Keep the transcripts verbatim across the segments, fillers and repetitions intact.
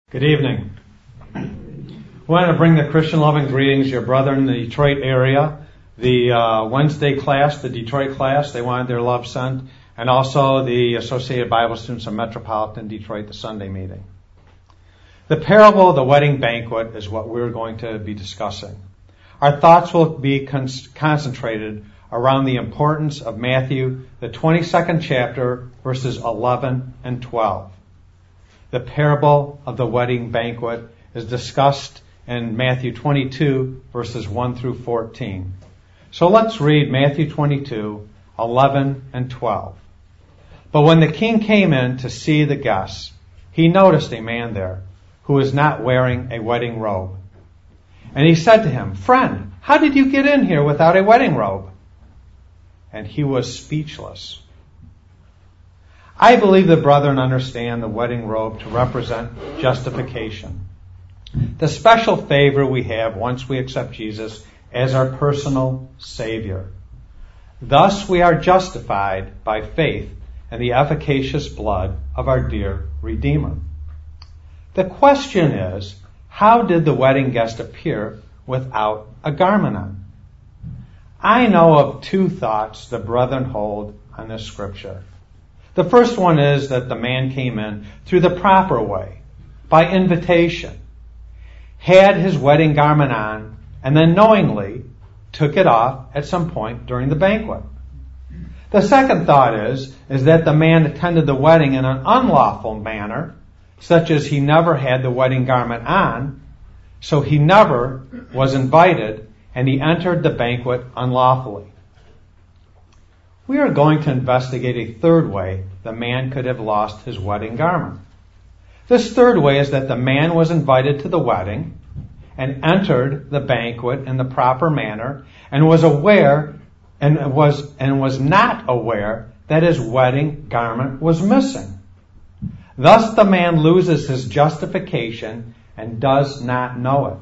Good evening. I want to bring the Christian loving greetings to your brother in the Detroit area. The uh, Wednesday class, the Detroit class, they wanted their love sent, and also the Associated Bible Students of Metropolitan Detroit, the Sunday meeting. The parable of the wedding banquet is what we're going to be discussing. Our thoughts will be con- concentrated around the importance of Matthew, the twenty-second chapter, verses eleven and twelve. The parable of the wedding banquet is discussed in Matthew twenty-two, verses one through fourteen. So let's read Matthew twenty-two, eleven and twelve. But when the king came in to see the guests, he noticed a man there who was not wearing a wedding robe. And he said to him, "Friend, how did you get in here without a wedding robe?" And he was speechless. I believe the brethren understand the wedding robe to represent justification, the special favor we have once we accept Jesus as our personal Savior. Thus we are justified by faith in the efficacious blood of our dear Redeemer. The question is, how did the wedding guest appear without a garment on? I know of two thoughts the brethren hold on this scripture. The first one is that the man came in through the proper way, by invitation, had his wedding garment on, and then knowingly took it off at some point during the banquet. The second thought is, is that the man attended the wedding in an unlawful manner, such as he never had the wedding garment on, so he never was invited, and he entered the banquet unlawfully. We are going to investigate a third way the man could have lost his wedding garment. This third way is that the man was invited to the wedding and entered the banquet in the proper manner and was aware and was and was not aware that his wedding garment was missing. Thus the man loses his justification and does not know it.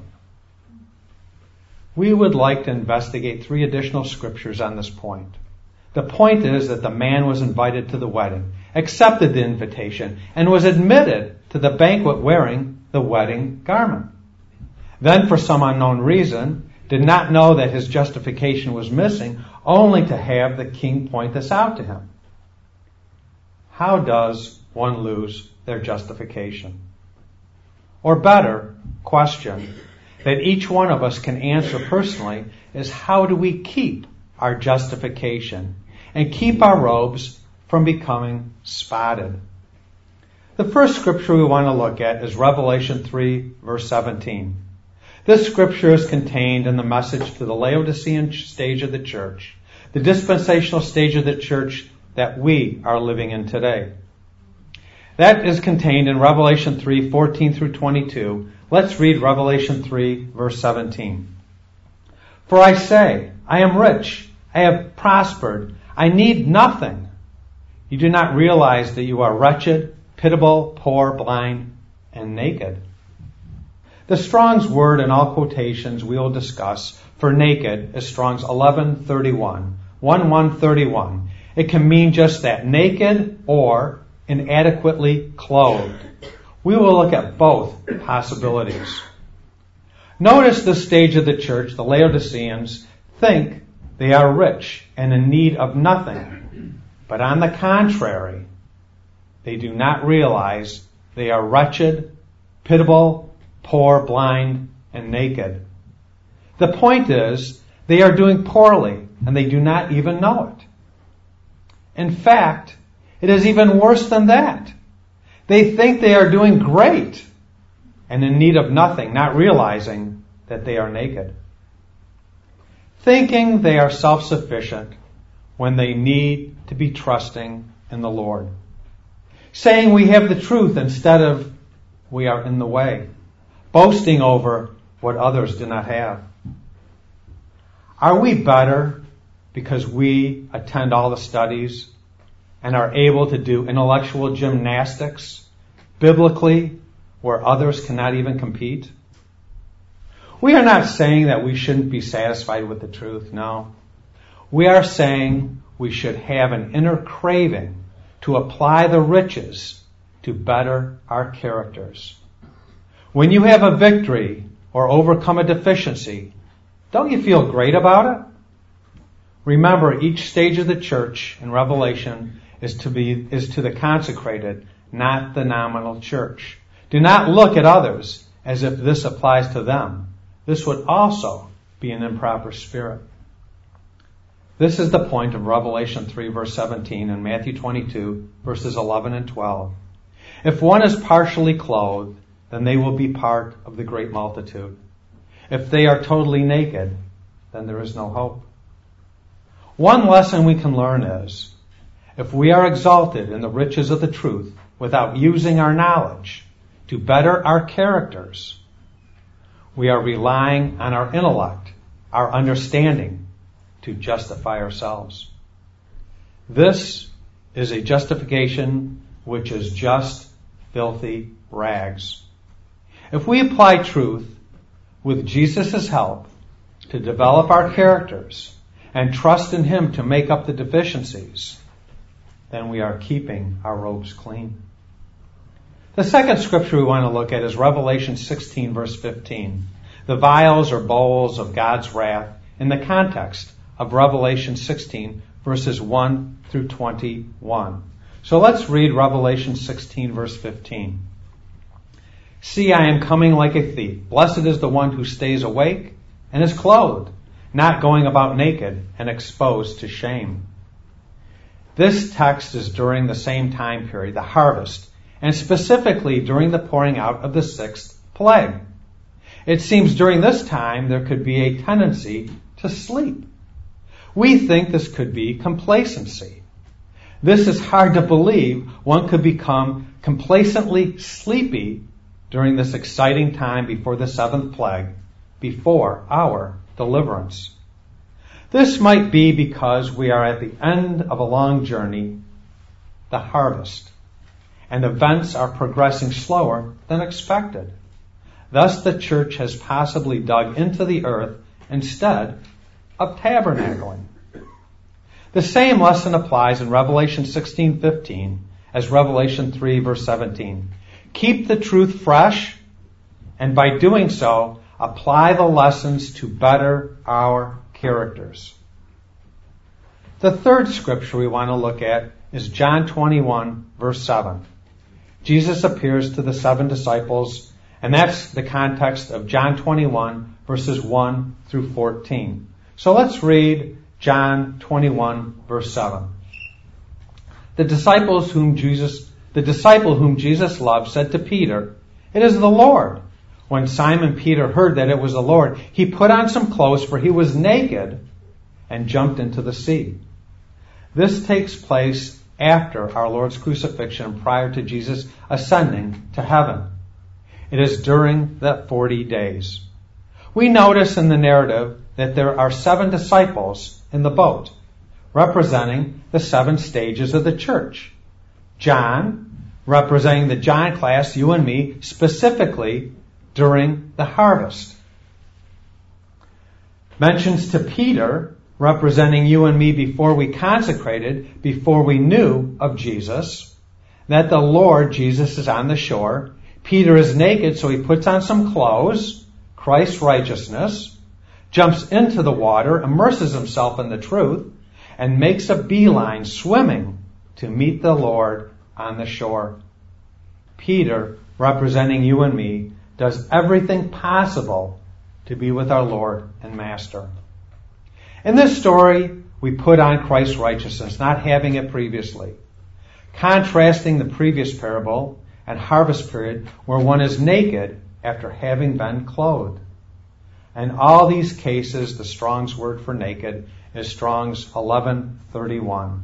We would like to investigate three additional scriptures on this point. The point is that the man was invited to the wedding, accepted the invitation, and was admitted to the banquet wearing the wedding garment. Then, for some unknown reason, did not know that his justification was missing, only to have the king point this out to him. How does one lose their justification? Or better, question that each one of us can answer personally is, how do we keep our justification and keep our robes from becoming spotted? The first scripture we want to look at is Revelation three, verse seventeen. This scripture is contained in the message to the Laodicean stage of the church, the dispensational stage of the church that we are living in today. That is contained in Revelation three, fourteen through twenty-two. Let's read Revelation three, verse seventeen. For I say, I am rich, I have prospered, I need nothing. You do not realize that you are wretched, pitiable, poor, blind, and naked. The Strong's word in all quotations we will discuss for naked is Strong's eleven thirty-one, eleven thirty-one. It can mean just that, naked or inadequately clothed. We will look at both possibilities. Notice this stage of the church, the Laodiceans, think they are rich and in need of nothing. But on the contrary, they do not realize they are wretched, pitiable, poor, blind, and naked. The point is, they are doing poorly, and they do not even know it. In fact, it is even worse than that. They think they are doing great and in need of nothing, not realizing that they are naked. Thinking they are self-sufficient when they need to be trusting in the Lord. Saying we have the truth instead of we are in the way. Boasting over what others do not have. Are we better because we attend all the studies and are able to do intellectual gymnastics biblically where others cannot even compete? We are not saying that we shouldn't be satisfied with the truth, no. We are saying we should have an inner craving to apply the riches to better our characters. When you have a victory or overcome a deficiency, don't you feel great about it? Remember, each stage of the church in Revelation is to be is to the consecrated, not the nominal church. Do not look at others as if this applies to them. This would also be an improper spirit. This is the point of Revelation three, verse seventeen, and Matthew twenty-two, verses eleven and twelve. If one is partially clothed, then they will be part of the great multitude. If they are totally naked, then there is no hope. One lesson we can learn is, if we are exalted in the riches of the truth without using our knowledge to better our characters, we are relying on our intellect, our understanding, to justify ourselves. This is a justification which is just filthy rags. If we apply truth with Jesus' help to develop our characters and trust in Him to make up the deficiencies, then we are keeping our robes clean. The second scripture we want to look at is Revelation sixteen, verse fifteen. The vials or bowls of God's wrath in the context of Revelation sixteen, verses one through twenty-one. So let's read Revelation sixteen, verse fifteen. See, I am coming like a thief. Blessed is the one who stays awake and is clothed, not going about naked and exposed to shame. This text is during the same time period, the harvest, and specifically during the pouring out of the sixth plague. It seems during this time there could be a tendency to sleep. We think this could be complacency. This is hard to believe one could become complacently sleepy during this exciting time before the seventh plague, before our deliverance. This might be because we are at the end of a long journey, the harvest, and events are progressing slower than expected. Thus the church has possibly dug into the earth instead of tabernacling. The same lesson applies in Revelation sixteen fifteen as Revelation three, verse seventeen. Keep the truth fresh, and by doing so, apply the lessons to better our characters. The third scripture we want to look at is John twenty-one, verse seven. Jesus appears to the seven disciples, and that's the context of John twenty-one, verses one through fourteen. So let's read John twenty-one, verse seven. The disciples whom Jesus, the disciple whom Jesus loved said to Peter, "It is the Lord." When Simon Peter heard that it was the Lord, he put on some clothes, for he was naked, and jumped into the sea. This takes place after our Lord's crucifixion, prior to Jesus ascending to heaven. It is during that forty days. We notice in the narrative that there are seven disciples in the boat, representing the seven stages of the church. John, representing the John class, you and me, specifically during the harvest. Mentions to Peter, representing you and me before we consecrated, before we knew of Jesus, that the Lord Jesus is on the shore. Peter is naked, so he puts on some clothes, Christ's righteousness, jumps into the water, immerses himself in the truth, and makes a beeline swimming to meet the Lord on the shore. Peter, representing you and me, does everything possible to be with our Lord and Master. In this story, we put on Christ's righteousness, not having it previously, contrasting the previous parable and harvest period where one is naked after having been clothed. In all these cases, the Strong's word for naked is Strong's eleven thirty-one.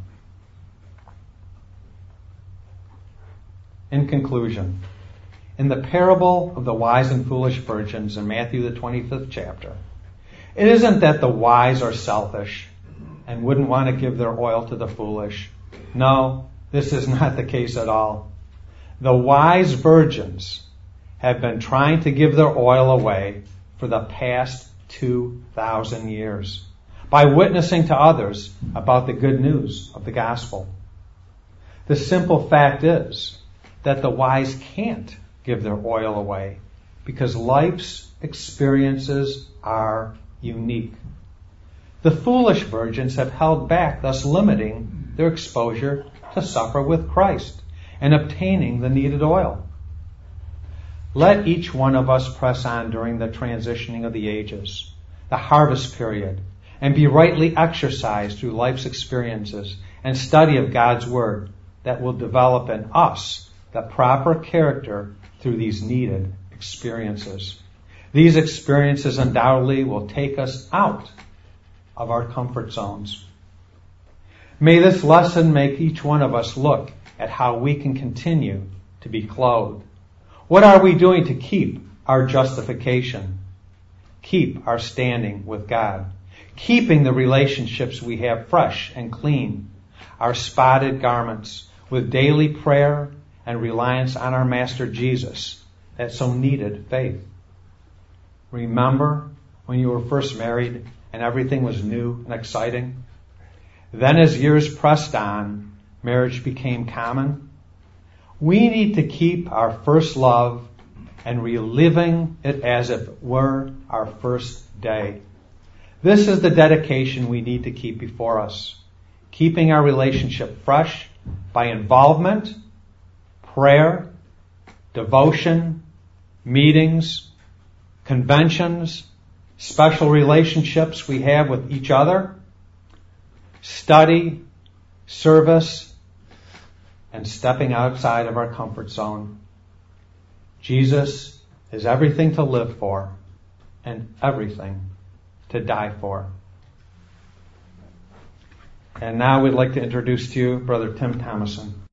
In conclusion, in the parable of the wise and foolish virgins in Matthew the twenty-fifth chapter, it isn't that the wise are selfish and wouldn't want to give their oil to the foolish. No, this is not the case at all. The wise virgins have been trying to give their oil away for the past two thousand years by witnessing to others about the good news of the gospel. The simple fact is that the wise can't give their oil away because life's experiences are unique. The foolish virgins have held back, thus limiting their exposure to suffer with Christ and obtaining the needed oil. Let each one of us press on during the transitioning of the ages, the harvest period, and be rightly exercised through life's experiences and study of God's Word that will develop in us the proper character through these needed experiences. These experiences undoubtedly will take us out of our comfort zones. May this lesson make each one of us look at how we can continue to be clothed. What are we doing to keep our justification? Keep our standing with God. Keeping the relationships we have fresh and clean. Our spotted garments with daily prayer and reliance on our Master Jesus that so needed faith. Remember when you were first married and everything was new and exciting? Then as years pressed on, marriage became common. We need to keep our first love and reliving it as if it were our first day. This is the dedication we need to keep before us. Keeping our relationship fresh by involvement, prayer, devotion, meetings, conventions, special relationships we have with each other, study, service, and stepping outside of our comfort zone. Jesus is everything to live for and everything to die for. And now we'd like to introduce to you Brother Tim Thomason.